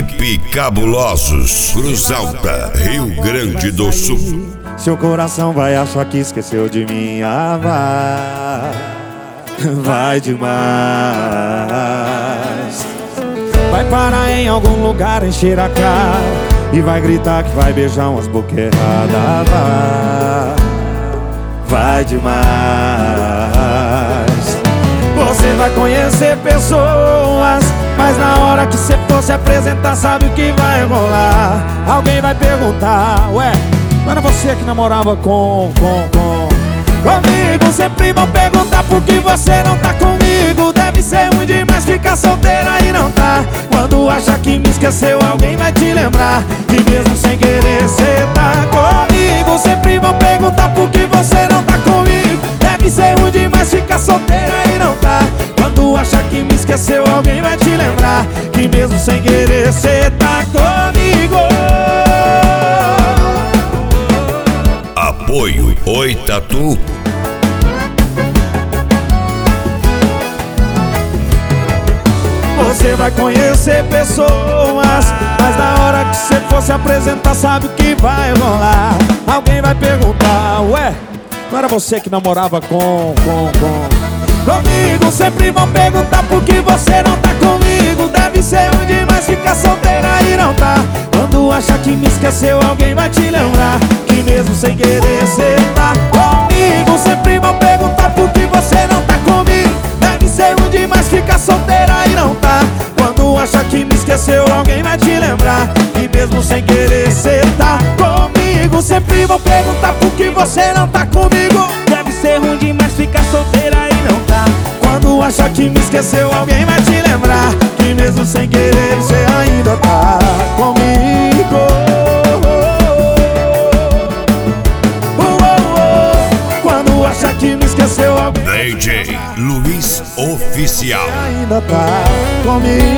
Equipe Cabulosos, Cruz Alta, Rio Grande do Sul. Seu coração vai achar que esqueceu de mim. Vai demais. Vai parar em algum lugar, encher a cara e vai gritar que vai beijar umas bocas erradas. Vai demais. Você vai conhecer pessoas, mas na hora que você for se apresentar, sabe o que vai rolar? Alguém vai perguntar: ué, não era você que namorava comigo? Sempre vão perguntar por que você não tá comigo. Deve ser ruim demais ficar solteira e não tá. Quando acha que me esqueceu, alguém vai te lembrar que mesmo sem querer cê tá comigo. Sempre vão perguntar por que você não tá comigo. Deve ser ruim demais ficar solteira e não tá. Quando acha que me esqueceu, alguém vai te lembrar que mesmo sem querer cê tá comigo. Apoio Oi Tatu. Você vai conhecer pessoas, mas na hora que você for se apresentar, sabe o que vai rolar? Alguém vai perguntar: ué, não era você que namorava comigo? Sempre vão perguntar por que você não tá comigo. Deve ser ruim demais ficar solteira e não tá. Quando acha que me esqueceu, alguém vai te lembrar que mesmo sem querer cê tá comigo. Sempre vão perguntar por que você não tá comigo. Deve ser ruim demais ficar solteira e não tá. Quando acha que me esqueceu, alguém vai te lembrar que mesmo sem querer cê tá comigo. Sempre vão perguntar por que você não tá comigo. Deve ser ruim demais ficar solteira e não tá. Quando acha que me esqueceu, alguém vai te lembrar que mesmo sem querer cê ainda tá comigo. Quando acha que me esqueceu, alguém DJ Luiz Oficial ainda tá comigo.